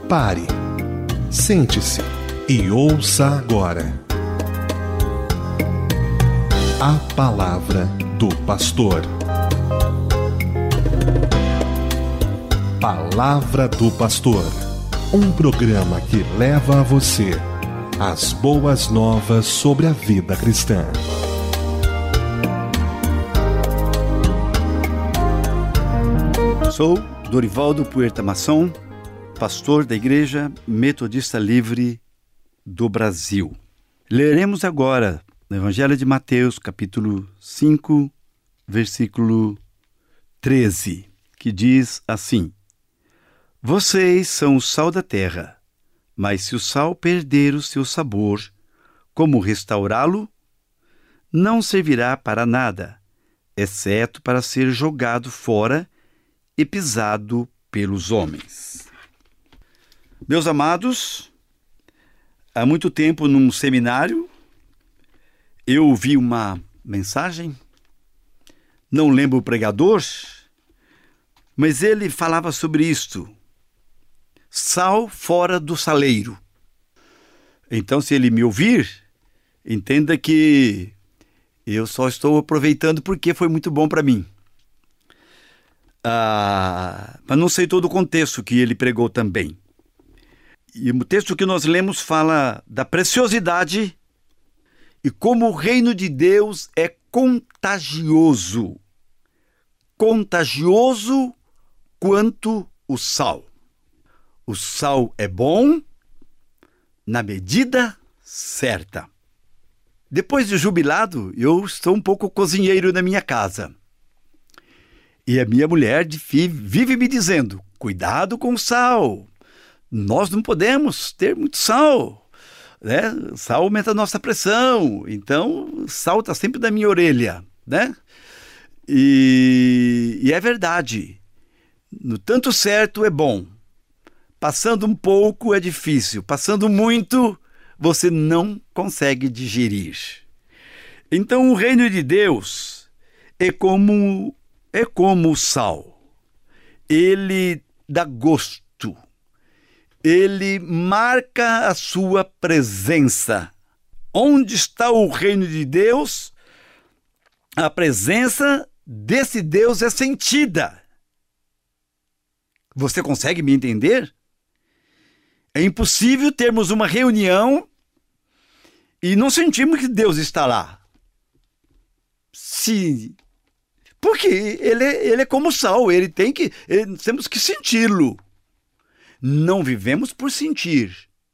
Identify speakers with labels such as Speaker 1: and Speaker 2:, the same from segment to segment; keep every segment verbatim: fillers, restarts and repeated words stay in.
Speaker 1: Pare, sente-se e ouça agora a Palavra do Pastor. Palavra do Pastor, um programa que leva a você as boas novas sobre a vida cristã.
Speaker 2: Sou Dorivaldo Puerta Masson, pastor da Igreja Metodista Livre do Brasil. Leremos agora no Evangelho de Mateus, capítulo cinco, versículo treze, que diz assim: Vocês são o sal da terra, mas se o sal perder o seu sabor, como restaurá-lo? Não servirá para nada, exceto para ser jogado fora e pisado pelos homens. Meus amados, há muito tempo num seminário, eu ouvi uma mensagem, não lembro o pregador, mas ele falava sobre isto: sal fora do saleiro. Então, se ele me ouvir, entenda que eu só estou aproveitando porque foi muito bom para mim. Ah, mas não sei todo o contexto que ele pregou também. E o texto que nós lemos fala da preciosidade e como o reino de Deus é contagioso. Contagioso quanto o sal. O sal é bom na medida certa. Depois de jubilado, eu estou um pouco cozinheiro na minha casa. E a minha mulher vive me dizendo: cuidado com o sal. Nós não podemos ter muito sal, né? Sal aumenta a nossa pressão. Então, sal está sempre na minha orelha, né? E, e é verdade. No tanto certo é bom. Passando um pouco é difícil. Passando muito, você não consegue digerir. Então, o reino de Deus é como, é como o sal. Ele dá gosto. Ele marca a sua presença. Onde está o reino de Deus? A presença desse Deus é sentida. Você consegue me entender? É impossível termos uma reunião e não sentirmos que Deus está lá. Sim. Porque ele é, ele é como sal, ele tem que, ele, temos que senti-lo. Não vivemos por sentir,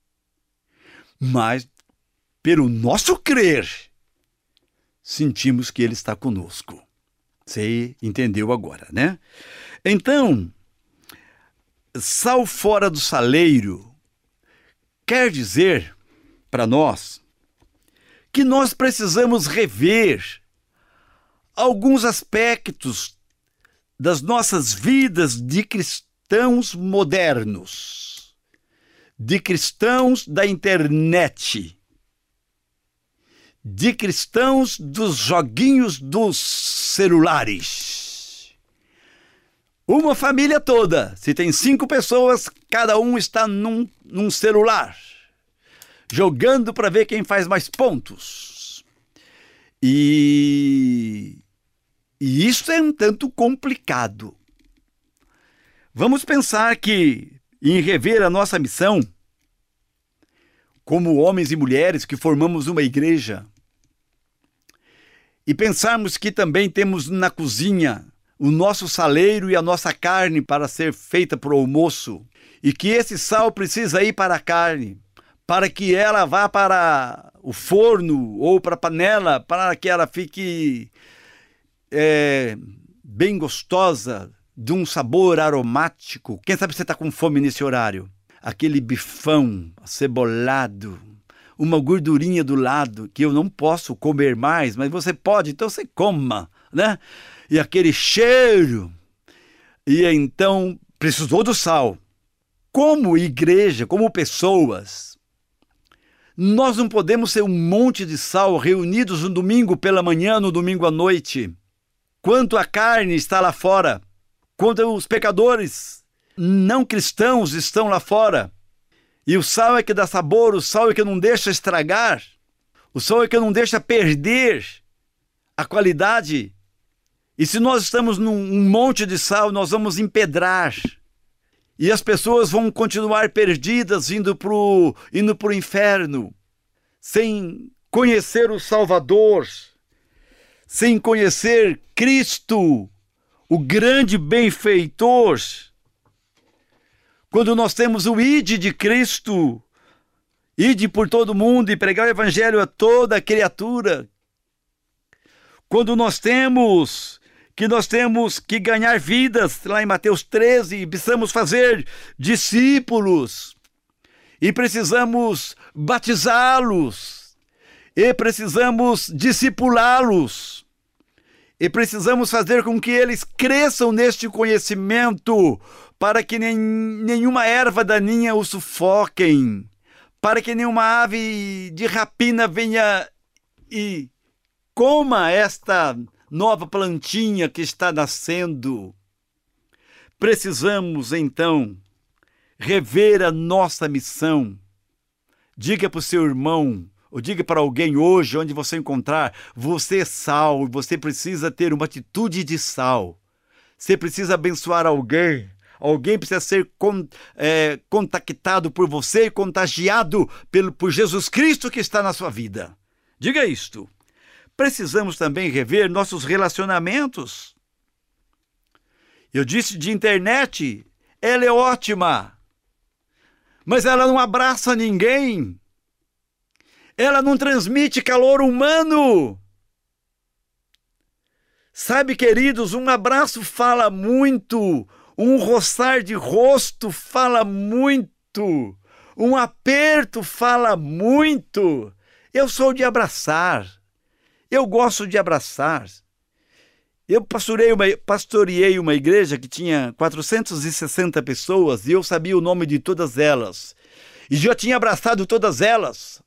Speaker 2: mas pelo nosso crer, sentimos que Ele está conosco. Você entendeu agora, né? Então, sal fora do saleiro quer dizer para nós que nós precisamos rever alguns aspectos das nossas vidas de cristãos. Cristãos modernos, de cristãos da internet, de cristãos dos joguinhos dos celulares. Uma família toda, se tem cinco pessoas, cada um está num, num celular, jogando para ver quem faz mais pontos. E, e isso é um tanto complicado. Vamos pensar que, em rever a nossa missão, como homens e mulheres que formamos uma igreja, e pensarmos que também temos na cozinha o nosso saleiro e a nossa carne para ser feita para o almoço, e que esse sal precisa ir para a carne, para que ela vá para o forno ou para a panela, para que ela fique é, bem gostosa, de um sabor aromático. Quem sabe você está com fome nesse horário? Aquele bifão acebolado, uma gordurinha do lado, que eu não posso comer mais, mas você pode, então você coma, né? E aquele cheiro. E então, precisou do sal. Como igreja, como pessoas, nós não podemos ser um monte de sal reunidos no domingo pela manhã, no domingo à noite. Quanto a carne está lá fora, quando os pecadores não cristãos estão lá fora, E o sal é que dá sabor, o sal é que não deixa estragar, o sal é que não deixa perder a qualidade. E se nós estamos num monte de sal, nós vamos empedrar. E as pessoas vão continuar perdidas, indo para o indo pro inferno, sem conhecer o Salvador, sem conhecer Cristo, o grande benfeitor. Quando nós temos o ide de Cristo, ide por todo mundo e pregar o evangelho a toda criatura. Quando nós temos que nós temos que ganhar vidas, lá em Mateus treze, precisamos fazer discípulos e precisamos batizá-los e precisamos discipulá-los e precisamos fazer com que eles cresçam neste conhecimento, para que nem, nenhuma erva daninha os sufoquem, para que nenhuma ave de rapina venha e coma esta nova plantinha que está nascendo. Precisamos, então, rever a nossa missão. Diga para o seu irmão, ou diga para alguém hoje, onde você encontrar, você é sal, você precisa ter uma atitude de sal. Você precisa abençoar alguém. Alguém precisa ser con, é, contactado por você e contagiado pelo, por Jesus Cristo que está na sua vida. Diga isto. Precisamos também rever nossos relacionamentos. Eu disse de internet, ela é ótima, mas ela não abraça ninguém. Ela não transmite calor humano. Sabe, queridos, um abraço fala muito, um roçar de rosto fala muito, um aperto fala muito. Eu sou de abraçar. Eu gosto de abraçar. Eu pastoreei uma, pastoreei uma igreja que tinha quatrocentas e sessenta pessoas e eu sabia o nome de todas elas. E já tinha abraçado todas elas.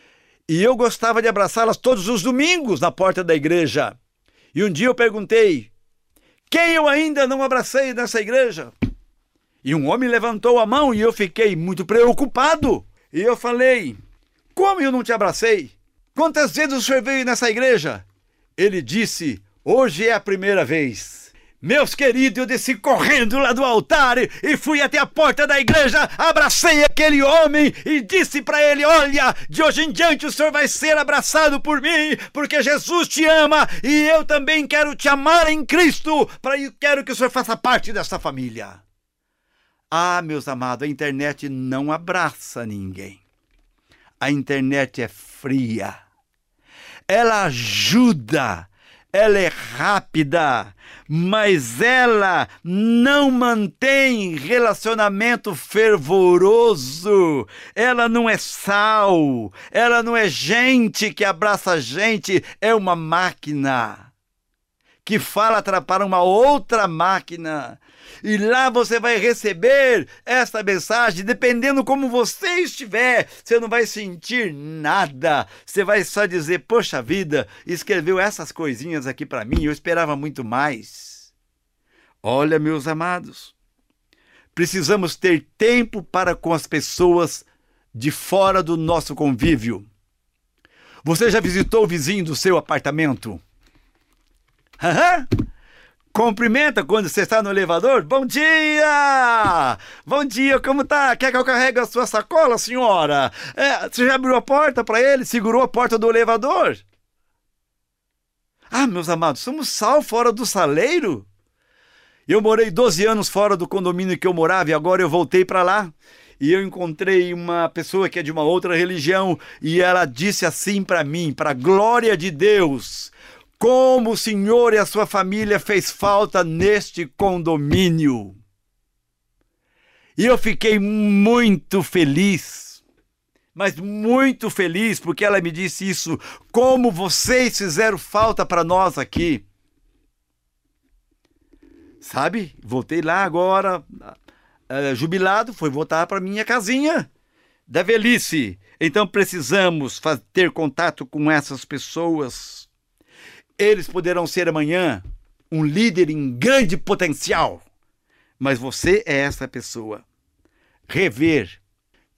Speaker 2: E eu gostava de abraçá-las todos os domingos na porta da igreja. E um dia eu perguntei, quem eu ainda não abracei nessa igreja? E um homem levantou a mão e eu fiquei muito preocupado. E eu falei, como eu não te abracei? Quantas vezes o senhor veio nessa igreja? Ele disse, hoje é a primeira vez. Meus queridos, eu desci correndo lá do altar e, e fui até a porta da igreja, abracei aquele homem e disse para ele, olha, de hoje em diante o senhor vai ser abraçado por mim, porque Jesus te ama e eu também quero te amar em Cristo, para eu quero que o senhor faça parte dessa família. Ah, meus amados, a internet não abraça ninguém. A internet é fria, ela ajuda, ela é rápida, mas ela não mantém relacionamento fervoroso, ela não é sal, ela não é gente que abraça gente, é uma máquina que fala para uma outra máquina. E lá você vai receber esta mensagem, dependendo como você estiver, você não vai sentir nada, você vai só dizer, poxa vida, escreveu essas coisinhas aqui para mim, eu esperava muito mais. Olha, meus amados, precisamos ter tempo para com as pessoas de fora do nosso convívio. Você já visitou o vizinho do seu apartamento? Aham? Cumprimenta quando você está no elevador. Bom dia! Bom dia, como tá? Quer que eu carregue a sua sacola, senhora? É, você já abriu a porta para ele? Segurou a porta do elevador? Ah, meus amados, somos sal fora do saleiro? Eu morei doze anos fora do condomínio que eu morava e agora eu voltei para lá. E eu encontrei uma pessoa que é de uma outra religião e ela disse assim para mim, para a glória de Deus, como o senhor e a sua família fez falta neste condomínio. E eu fiquei muito feliz, mas muito feliz, porque ela me disse isso, como vocês fizeram falta para nós aqui. Sabe, voltei lá agora, uh, jubilado, fui voltar para minha casinha da velhice. Então precisamos fazer, ter contato com essas pessoas. Eles poderão ser amanhã um líder em grande potencial, mas você é essa pessoa. Rever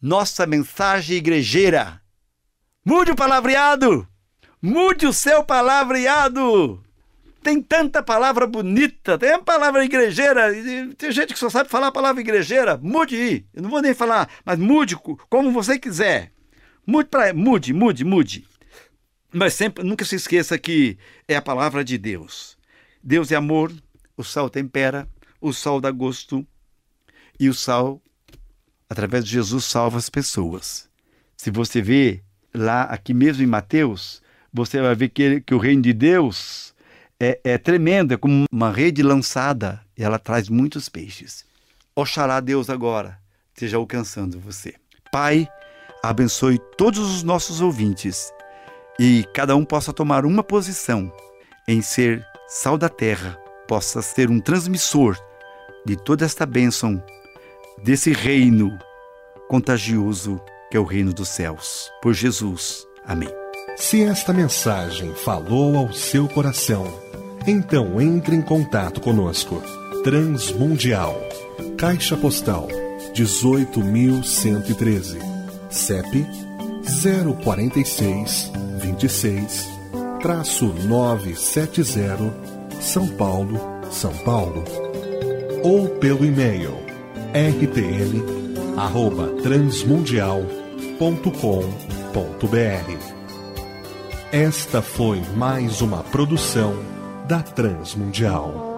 Speaker 2: nossa mensagem igrejeira. Mude o palavreado! Mude o seu palavreado! Tem tanta palavra bonita, tem a palavra igrejeira, tem gente que só sabe falar a palavra igrejeira. Mude aí, eu não vou nem falar, mas mude como você quiser. Mude, pra, mude, mude, mude. Mas sempre, nunca se esqueça que é a palavra de Deus. Deus é amor, o sal tempera, o sal dá gosto, e o sal, através de Jesus, salva as pessoas. Se você vê lá, aqui mesmo em Mateus, você vai ver que, que o reino de Deus é, é tremendo, é como uma rede lançada, e ela traz muitos peixes. Oxalá Deus agora esteja alcançando você. Pai, abençoe todos os nossos ouvintes, e cada um possa tomar uma posição em ser sal da terra, possa ser um transmissor de toda esta bênção, desse reino contagioso que é o reino dos céus. Por Jesus. Amém.
Speaker 1: Se esta mensagem falou ao seu coração, então entre em contato conosco. Transmundial, Caixa Postal dezoito mil cento e treze, C E P zero quatro seis, vinte e seis, novecentos e setenta, São Paulo, São Paulo. Ou pelo e-mail r t l arroba transmundial ponto com ponto b r. Esta foi mais uma produção da Transmundial.